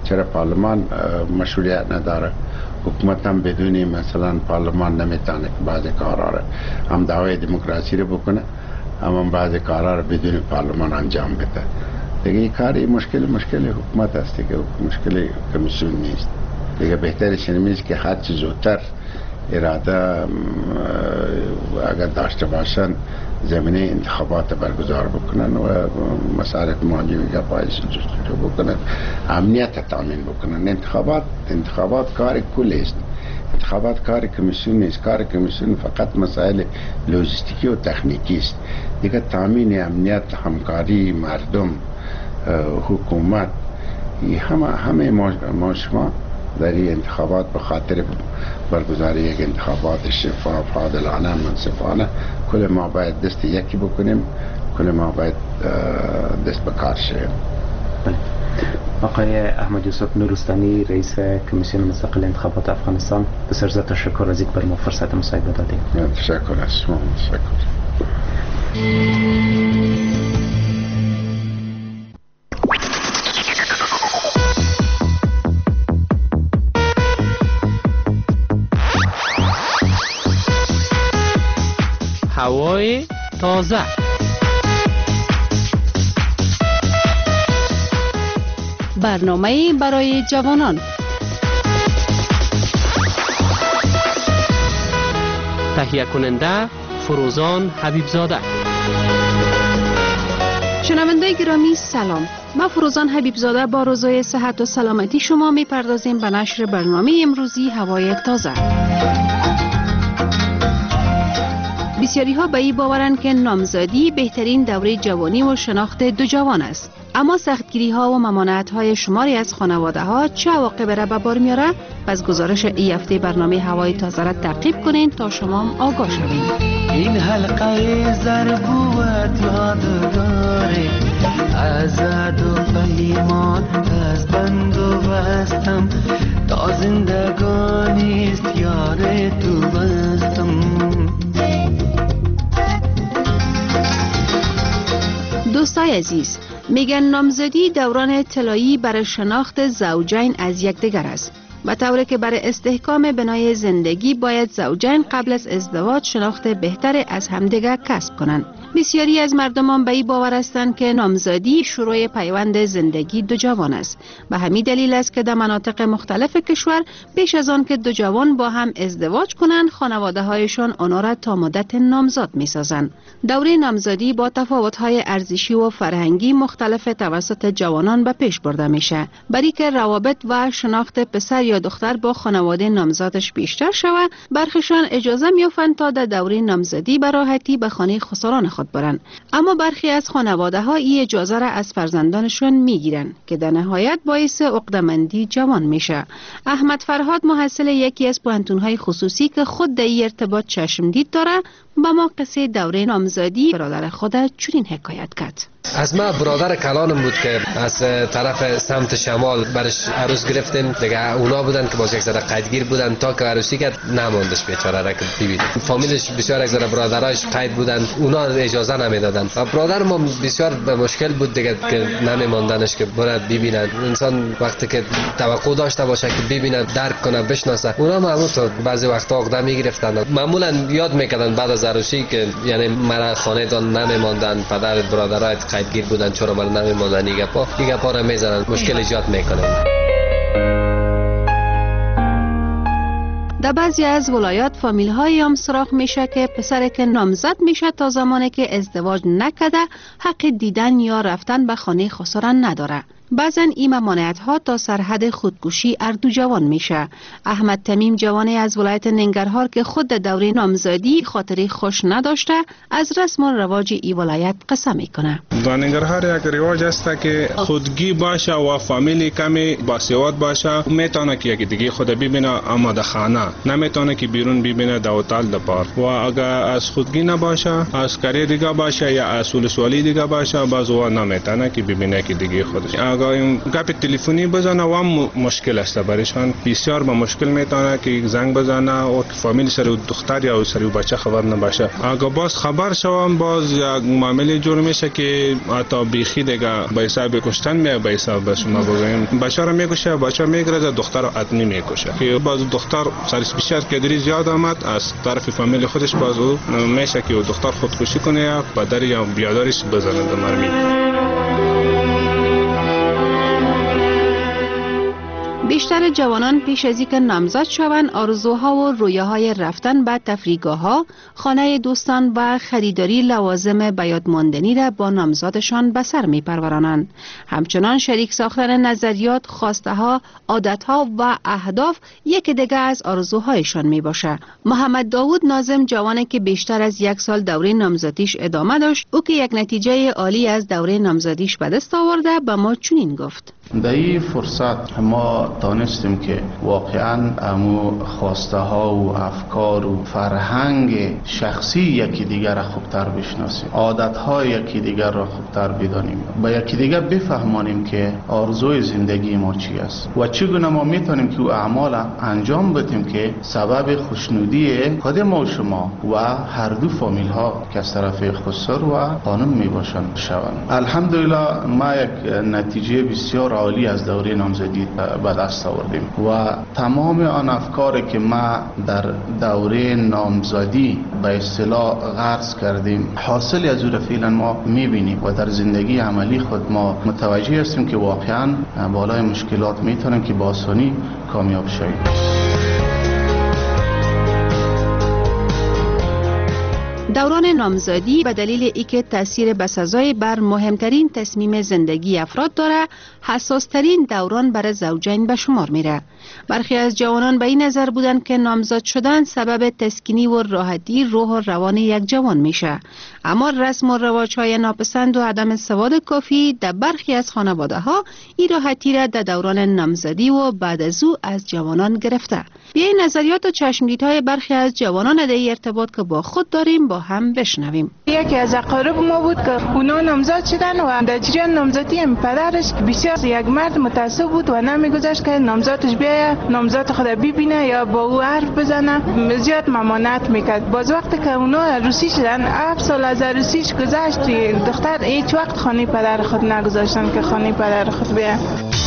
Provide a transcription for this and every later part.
چرا پارلمان مشروعیت نداره؟ حکومت هم بدون مثلا پارلمان نمیتونه بعضی کارها را هم دعوی دموکراسی رو بکنه، هم بعضی کارها را بدون پارلمان انجام بده. دیگه این کار مشکل حکومت است دیگه، مشکل کمیسیون نیست دیگه. بهترش اینه که هر چه زودتر اراده اگر داشته باشن زمینه انتخابات برگزار بکنن و مسائل مالی و گپای جستجو بکنن، امنیت تامین بکنن. انتخابات کار کل است، انتخابات کار کمیسیون نیست. کار کمیسیون فقط مسائل لوجستیکی و تکنیکی است دیگه. تامین امنیت، همکاری مردم، حکومت، همه ما شما در این انتخابات به خاطر برگزاری یک انتخابات شفاف، عادلانه، منصفانه، کل ما باید دست یکی بکنیم، کل ما باید دست به کار شویم. آقای احمد یوسف نورستانی، رئیس کمیسیون مستقل انتخابات افغانستان، بسیار زیاد تشکر از اینکه بر ما فرصت مصاحبه دادید. تشکر از شما. تشکر. هوای تازه. برنامه برای جوانان. تهیه کننده فروزان حبیبزاده. شنونده گرامی سلام، ما فروزان حبیبزاده با آرزوی صحت و سلامتی شما میپردازیم به نشر برنامه امروزی هوای تازه. بسیاری ها به این باورند که نامزدی بهترین دوره جوانی و شناخت دو جوان است. اما سختگیری ها و ممانعت های شماری از خانواده ها چه عواقب را به بار میاره؟ پس گزارش این هفته برنامه هوای تازه را تعقیب کنین تا شما آگاه شوید. این حلقه ضربوت یادگاره، ازاد و پیمان از بند و بستم، تا زندگانیست یار تو بستم. دوستای عزیز، میگن نامزدی دوران طلایی برای شناخت زوجین از یکدیگر است، به طوری که برای استحکام بنای زندگی باید زوجین قبل از ازدواج شناخت بهتر از همدیگر کسب کنند. بسیاری از مردمان به این باور هستند که نامزدی شروع پیوند زندگی دو جوان است. به همین دلیل است که در مناطق مختلف کشور پیش از آن که دو جوان با هم ازدواج کنند، خانواده هایشان آنها را تا مدت نامزاد می سازند. دوره نامزدی با تفاوت‌های ارزشی و فرهنگی مختلف توسط جوانان به پیش برده میشه، برای که روابط و شناخت پسر یا دختر با خانواده نامزادش بیشتر شود. برخیشان اجازه می‌یابند تا در دوره نامزدی به راحتی به خانه خسران خود برند، اما برخی از خانواده ها این اجازه را از فرزندانشان میگیرند که در نهایت باعث عقده‌مندی جوان میشه. احمد فرهاد، محصل یکی از پوهنتون‌های خصوصی که خود در این ارتباط چشم دید داره، با ما قصه دوره نامزدی برادر خود چنین حکایت کرد. از ما برادر کلانم بود که از طرف سمت شمال برش عروس گرفتیم دیگه. اونا بودن که باز یک ذره قیدگیر بودن تا که عروسی کرد نماندش بیچاره را که ببینید. فامیلش بسیار یک ذره برادرایش قید بودن، اونا اجازه نمیدادن و برادر ما بسیار به مشکل بود دیگه که نمیماندنش که برات ببینن. انسان وقتی که توقع داشته باشه که ببینه، درک کنه، بشناسه، اونا معمولا بعضی وقتا عقده میگرفتن. معمولا یاد میکردن بعد از عروسی که یعنی مرا خانه دان نمیماندن، پدر برادرای قیدگیر بودن، چرا من نمیماندن، این گپا را میزنن، مشکل ایجاد میکنن. در بعضی از ولایات فامیل های هم سراغ میشه که پسر که نامزد میشه تا زمانی که ازدواج نکده حق دیدن یا رفتن به خانه خسران نداره. بعضن این ممانعت ها تا سرحد خودکشی اردو جوان میشه. احمد تمیم، جوانی از ولایت ننگرهار که خود در دوره نامزدی خاطری خوش نداشته، از رسم و رواج این ولایت قصه میکنه. در ننگرهار یک رواج است که خودگی باشه و فامیلی کمی باسواد باشه، میتونه که یکی دیگه خود ببینه اما در خانه، نمیتونه که بیرون ببینه در هتل در پارک. و اگر از خودگی نباشه، از کاری دیگه باشه یا از ولسوالی دیگه باشه، باز او نمیتونه که ببینه که دیگه خودش. اگر این گپ تلفنی بزنه و هم مشکل است برایشان، بسیار با مشکل میتونه که زنگ بزنه و فامیل سر دختر یا سر بچه خبر نباشه. اگر باز خبر شوم باز یک معامله جور میشه که حتی بیخی دیگه به حساب کشتن میاد، به حساب شما بگویم بچه رو میکشه، بچه میگرزه، دختر رو حتمی میکشه که باز دختر سرش بیشتر کدری زیاد آمد از طرف فامیل خودش، باز او میشه که دختر خودکشی کنه یا پدر یا بیادرش بزنه به مرمی. بیشتر جوانان پیش از اینکه نامزد شوند آرزوها و رویاهای رفتن به تفریحگاه‌ها، خانه دوستان و خریداری لوازم بیادماندنی را با نامزادشان به سر می‌پرورانند. همچنان شریک ساختن نظریات، خواسته‌ها، عادت‌ها و اهداف یک دیگر از آرزوهایشان میباشد. محمد داوود ناظم جوانی که بیشتر از 1 سال دوره نامزدیش ادامه داشت، او که یک نتیجه عالی از دوره نامزدیش به دست آورده به ما چنین گفت: در این فرصت ما دانستیم که واقعا امو خواسته ها و افکار و فرهنگ شخصی یکی دیگر را خوبتر بشناسیم، عادت های یکی دیگر را خوبتر بدانیم، با یکی دیگر بفهمانیم که آرزوی زندگی ما چی است و چگونه ما میتونیم که اعمال انجام بدیم که سبب خوشنودی خود ما و شما و هر دو فامیل ها که از طرف خسر و خانم میباشند شوند. الحمدلله ما یک نتیجه بسیار عالی از دوره نامزدی به دست آوردیم و تمام آن افکاری که ما در دوره نامزدی به اصطلاح غرس کردیم حاصل از او فعلا ما میبینیم و در زندگی عملی خود ما متوجه هستیم که واقعا بالای مشکلات میتونیم که با آسانی کامیاب شویم. دوران نامزدی به دلیل اینکه تاثیر بسزای بر مهمترین تصمیم زندگی افراد داره، حساسترین دوران برای زوجین به شمار میره. برخی از جوانان به این نظر بودند که نامزد شدن سبب تسکینی و راحتی روح و روان یک جوان میشه، اما رسم و رواج‌های ناپسند و عدم سواد کافی در برخی از خانواده‌ها این راحتی را در دوران نامزدی و بعد از او از جوانان گرفته. بیایید نظریات و چشمدیدهای برخی از جوانان در ارتباط که با خود داریم با هم بشنویم. یکی از اقارب ما بود که اونا نامزد شدن و در جریان نامزدی هم پدرش بسیار یک مرد متعصب بود و نمیگذاشت که نامزدش بیاید نامزد خود ببینه یا با او حرف بزنه، زیاد ممانعت میکرد. باز وقتی که اونا عروسی شدن 7 سال از عروسیش گذشت، دختر هیچ وقت خانه پدر خود نگذاشتن که خانه پدر خود بیاید.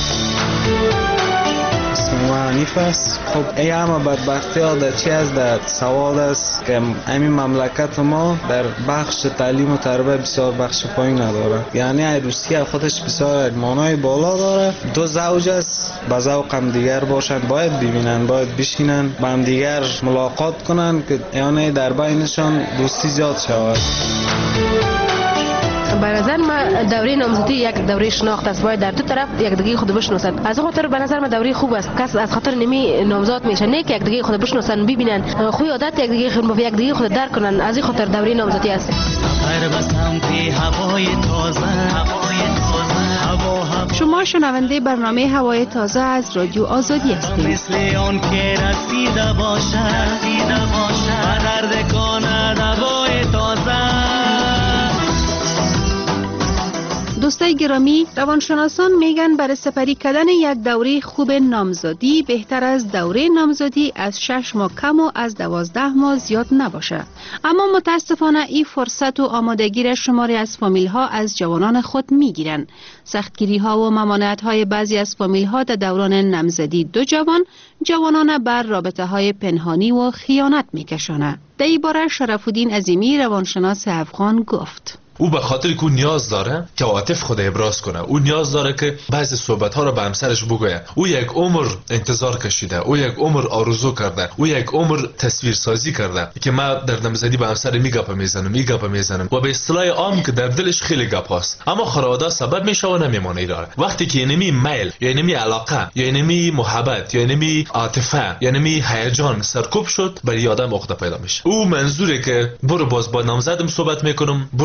حنیف است. خب ای همه بدبختی ها در چی است؟ در سواد است که همین مملکت ما در بخش تعلیم و تربیت بسیار بخش پایین نداره. یعنی عروسی خودش بسیار معنای بالا داره. دو زوج است با ذوق هم دیگر باشن، باید ببینن، باید بشینن با هم دیگر ملاقات کنن که یعنی در بینشان دوستی زیاد شود. به نظر من دوره نامزدی یک دوره شناخت است، باید در دو طرف یک دیگه خود بشناسند. از خاطر به نظر من دوره خوب است، کس از خاطر نمی نامزد میشه نه که یک دیگه خود بشناسن، ببینن خوی عادت یک دیگه خود یک دیگه خود درک کنن. از این خاطر دوره نامزدی است. شما شنونده برنامه هوای تازه از رادیو آزادی هستید. دوستای گرامی، روانشناسان میگن برای سپری کردن یک دوره خوب نامزدی بهتر از دوره نامزدی از 6 ماه کم و از 12 ماه زیاد نباشه. اما متاسفانه این فرصت و آمادگی را شماری از فامیل ها از جوانان خود میگیرن. سختگیری ها و ممانعت های بعضی از فامیل ها در دوران نامزدی دو جوانان بر رابطه های پنهانی و خیانت میکشانه. در این باره شرف‌الدین عظیمی روانشناس افغان گفت: او به خاطر که او نیاز داره که عاطف خود ابراز کنه، او نیاز داره که بعضی صحبت ها رو به همسرش بگویه. او یک عمر انتظار کشیده، او یک عمر آرزو کرده، او یک عمر تصویر سازی کرده که ما در نامزدی به همسر میگپ میزنم و به اصطلاح عام که در دلش خیلی گپ هست، اما خانواده سبب میشه و نمیمونه ایران. وقتی که اینمی میل یا اینمی علاقه یا اینمی محبت یا اینمی عاطفه یا اینمی هیجان سرکوب شد، برای آدم عقده پیدا میشه. او منظوره که برو باز با نامزدم صحبت میکنم، برو باز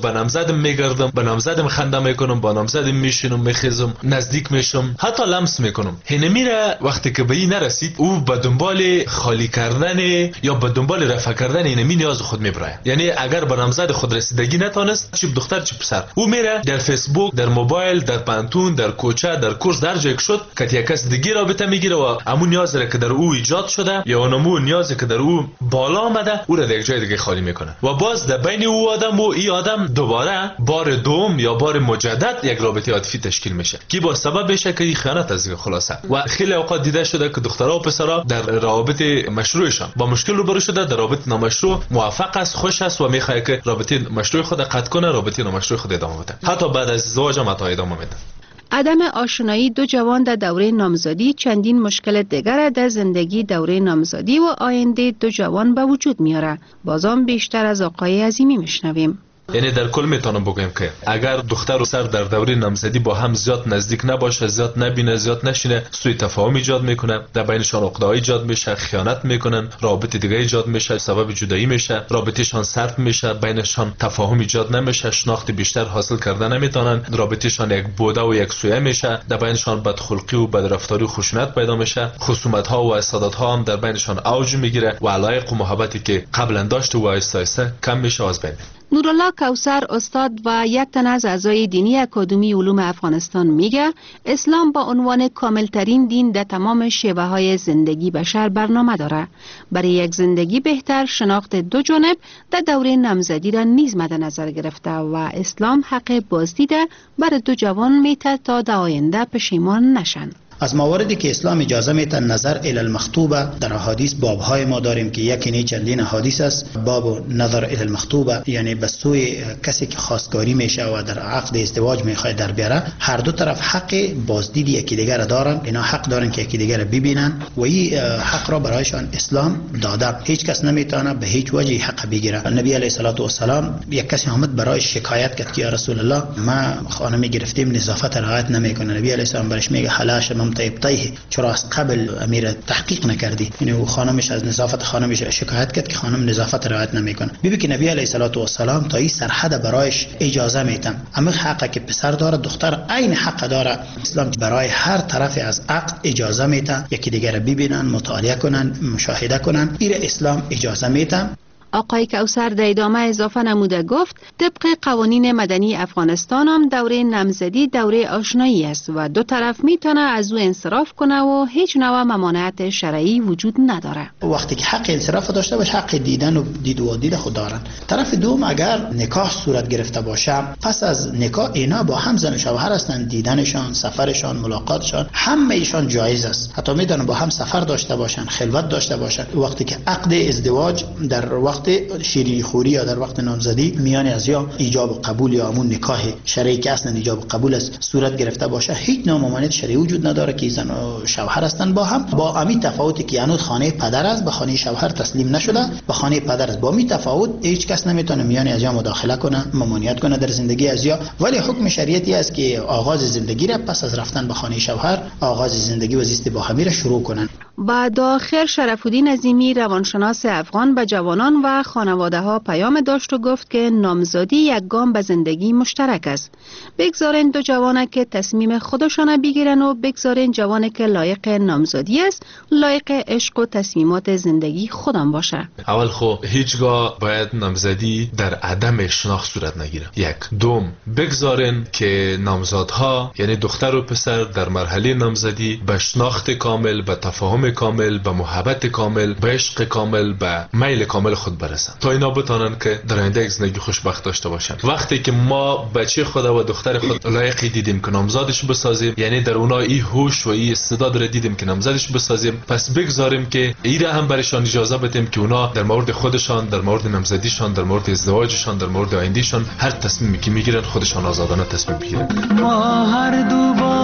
به نامزدم میگردم، به نامزدم خنده میکنم، با نامزدم میشینم، میخیزم، نزدیک میشم، حتی لمس میکنم. میره وقتی که به این نرسید، او به دنبال خالی کردن یا به دنبال رفع کردن اینمی نیاز خود میبره. یعنی اگر به نامزد خود رسیدگی نتونست، چه دختر چه پسر، او میره در فیسبوک، در موبایل، در پانتون، در کوچه، در کورس، در جایی شد که یک کس دیگه رابطه میگیره و همون نیازی که در او ایجاد شده یا اونمون نیازی که در او بالا آمده، او را در یک جای دیگه خالی میکنه و باز در بین او آدم و این آدم دوباره بار دوم یا بار مجدد یک رابطه عاطفی تشکیل میشه که با سبب میشه که خیانت از این خلاصه. و خیلی اوقات دیده شده که دخترها و پسرها در روابط مشروعشان با مشکل روبرو شده، در رابطه نامشروع موفق است، خوش است و میخواد که رابطه مشروع خود قطع کنه، رابطه نامشروع خود ادامه بده، حتی بعد از ازدواج هم ادامه میده. عدم آشنایی دو جوان در دوره نامزدی چندین مشکل دیگر در زندگی دوره نامزدی و آینده دو جوان به وجود میاره. بازم بیشتر از آقای عظیمی میشنویم. یعنی در کل میتونم بگم که اگر دختر و پسر در دوره نامزدی با هم زیاد نزدیک نباشه، زیاد نبینه، زیاد نشینه، سوء تفاهم ایجاد میکنه، در بینشان عقده ایجاد میشه، خیانت میکنن، رابطه دیگه ایجاد میشه، سبب جدایی میشه، رابطهشان سرد میشه، بینشان تفاهم ایجاد نمیشه، شناخت بیشتر حاصل کردن نمیتونن، رابطهشان یک بوده و یک سویه میشه، در بینشان بدخلقی و بدرفتاری و خشونت پیدا میشه، خصومت ها و حسادت ها هم در بینشان اوج میگیره و علایق و محبتی که قبلا داشته و آهسته کم میشه از بین. نورالله کوثر استاد و یک تن از اعضای دینی اکادمی علوم افغانستان میگه اسلام با عنوان کاملترین دین در تمام شیوه های زندگی بشر برنامه داره. برای یک زندگی بهتر شناخت دو جانب در دوره نامزدی را نیز مد نظر گرفته و اسلام حق بازدیده بر دو جوان میته تا در آینده پشیمان نشن. از مواردی که اسلام اجازه میده نظر الی المخطوبه در احادیث بابهای ما داریم که یکی نه چندین احادیث است. باب نظر الی المخطوبه یعنی به سوی کسی که خواستگاری میشه و در عقد ازدواج میخواد در بیاره، هر دو طرف حق بازدید یکی دیگر را دارن، اینا حق دارن که یکی دیگر را ببینن و این حق را برایشان اسلام داده. هیچ کس نمیتونه به هیچ وجه حق بگیره. نبی علیه الصلاه و السلام یک کسی آمد برای شکایت کرد که یا رسول الله ما خانمی گرفتیم نظافت رعایت نمیکنه. نبی علیه السلام برش میگه حلاش طیب چرا از قبل امیر تحقیق نکردی؟ یعنی خانمش از نظافت خانمش شکایت کرد که خانم نظافت رعایت نمیکنه. ببین که نبی علیه الصلاه و السلام تا این سرحد برایش اجازه میتن. اما حقی که پسر داره دختر عین حق داره. اسلام برای هر طرف از عقد اجازه میتن یکی دیگر ببینن، مطالعه کنن، مشاهده کنن. این اسلام اجازه میتن. آقای کوثر در ادامه اضافه نموده گفت طبق قوانین مدنی افغانستان هم دوره نامزدی دوره آشنایی است و دو طرف میتونه از او انصراف کنه و هیچ نوع ممانعت شرعی وجود نداره. وقتی که حق انصراف داشته باشه حق دیدن و دید خود دارن. طرف دوم اگر نکاح صورت گرفته باشه پس از نکاح اینا با هم زن و شوهر هستند، دیدنشان، سفرشان، ملاقاتشان همه ایشان جایز است. حتی میتونن با هم سفر داشته باشن، خلوت داشته باشن. وقتی که عقد ازدواج در وقت شیرینی خوری یا در وقت نامزدی میان از یا ایجاب و قبول یا همون نکاح شرعی که اصلا ایجاب و قبول است صورت گرفته باشه، هیچ نوع ممانعت شرعی وجود نداره که زن و شوهر هستن با هم. با همین تفاوتی که هنوز خانه پدر است به خانه شوهر تسلیم نشده، به خانه پدر است. با می تفاوت هیچ کس نمیتونه میان از یا مداخله کنه، ممانعت کنه در زندگی از یا. ولی حکم شریعتی است که آغاز زندگی را پس از رفتن به خانه شوهر آغاز زندگی و زیست با هم را شروع کنن. بعد آخر شرف‌الدین عظیمی روانشناس افغان به جوانان و خانواده ها پیام داشت و گفت که نامزدی یک گام به زندگی مشترک است. بگذارین دو جوانه که تصمیم خودشان بگیرن و بگذارین جوانه که لایق نامزدی است لایق عشق و تصمیمات زندگی خودم باشه. اول خو هیچگاه باید نامزدی در عدم شناخت صورت نگیره. یک. دوم بگذارین که نامزادها یعنی دختر و پسر در مرحله نامزدی به شناخت کامل، به تفاهم کامل، به محبت کامل، به عشق کامل، به میل کامل خود برسن تا اینا بتونن که در آینده زندگی خوشبخت داشته باشن. وقتی که ما بچه خود و دختر خود لایقی دیدیم که نامزادش بسازیم، یعنی در اونا این هوش و این استعداد را دیدیم که نامزادش بسازیم، پس بگذاریم که ایره هم برشان اجازه بدیم که اونا در مورد خودشان، در مورد نامزدیشان، در مورد ازدواجشان، در مورد آیندهشان هر تصمیمی که میگیرن خودشان آزادانه تصمیم بگیرن. ما هر دو با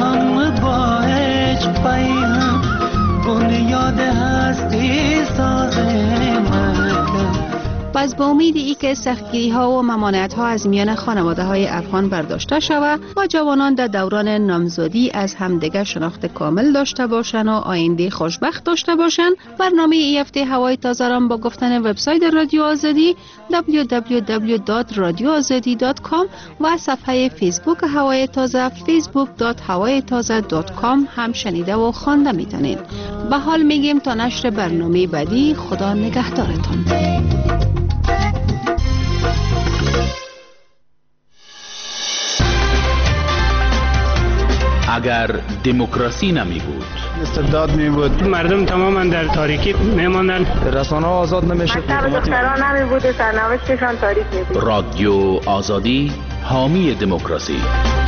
هم با عشق پیهم بنیاد هستی سازیم. از به امید ای که سختگیری ها و ممانعت ها از میان خانواده های افغان برداشته شود و جوانان در دوران نامزدی از همدیگر شناخت کامل داشته باشند و آینده خوشبخت داشته باشند، برنامه ای هفته هوای تازه را با گفتن وبسایت رادیو آزادی www.radioazadi.com و صفحه فیسبوک هوای تازه facebook.hawaytaza.com هم شنیده و خوانده میتونید. به حال میگیم تا نشر برنامه بعدی، خدا نگهدارتون. اگر دموکراسی نمی بود، استبداد می بود، مردم تماما در تاریکی میماندن، رسانه ها آزاد نمیشد، مکتب دختران نمی بود، سرنوشتشان تاریک می بود. رادیو آزادی حامی دموکراسی.